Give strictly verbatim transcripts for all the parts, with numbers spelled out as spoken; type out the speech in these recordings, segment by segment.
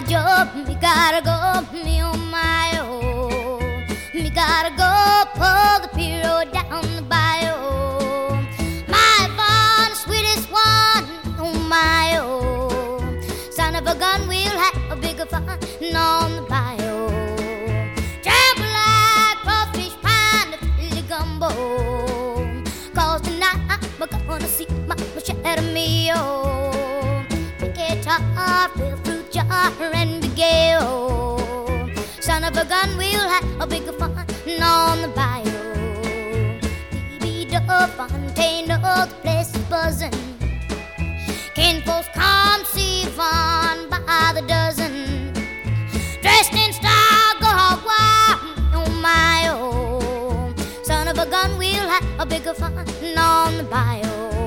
job, me gotta go, me on my own. Me gotta go pull the Piro down the bayou. My fun, the sweetest one on my own. Son of a gun, we'll have a bigger fun on the bayou. Trample like crawfish, pine the Philly gumbo. Cause tonight we're gonna see my machete mio. Guitar, fill fruit jar and Miguel. Son of a gun, we'll have a bigger fun on the bayou. Baby Dove, Fontaine, oh, the place is buzzing. Ken folks come see fun by the dozen. Dressed in style, go hog wild on my own. Son of a gun, we'll have a bigger fun on the bayou.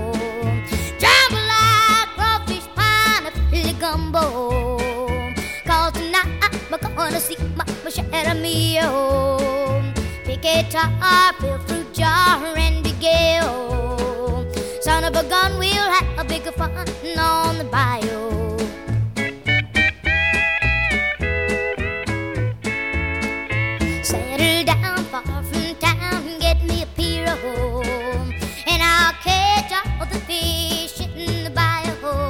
Gumbo. Cause tonight we're gonna see my machete mio. Pick guitar, fill fruit jar and Miguel. Son of a gun, we'll have a bigger fun on the bayou. Settle down far from town, get me a Piro, and I'll catch all the fish in the bayou.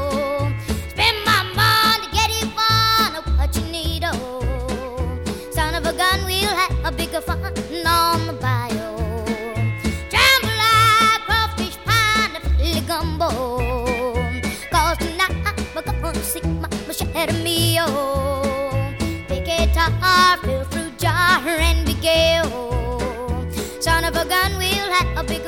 Gun, we'll have a bigger fun on the bayou. Trample like crawfish, pine the Philly gumbo. Cause tonight we're gonna see my machete mio. Big guitar, fill fruit jar and Miguel. Son of a gun, we'll have a bigger